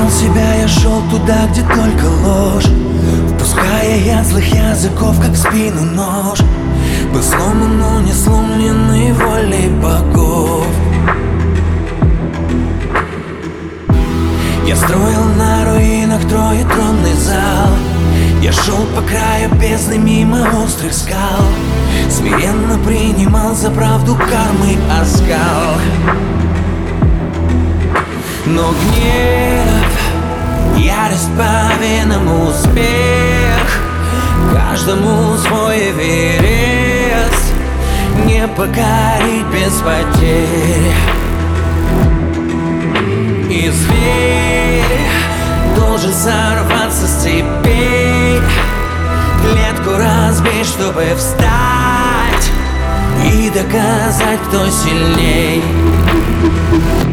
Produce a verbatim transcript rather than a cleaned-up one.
искал себя, я шел туда, где только ложь, пуская яд злых языков, как в спину нож. Был сломан, но не сломленный волей богов. Я строил на руинах троетронный зал. Я шел по краю бездны мимо острых скал. Смиренно принимал за правду кармы оскал. Но гнев, ярость по венам, успех, каждому свой Эверест, не покорить без потерь. И зверь должен сорваться с цепей, клетку разбить, чтобы встать и доказать, кто сильней.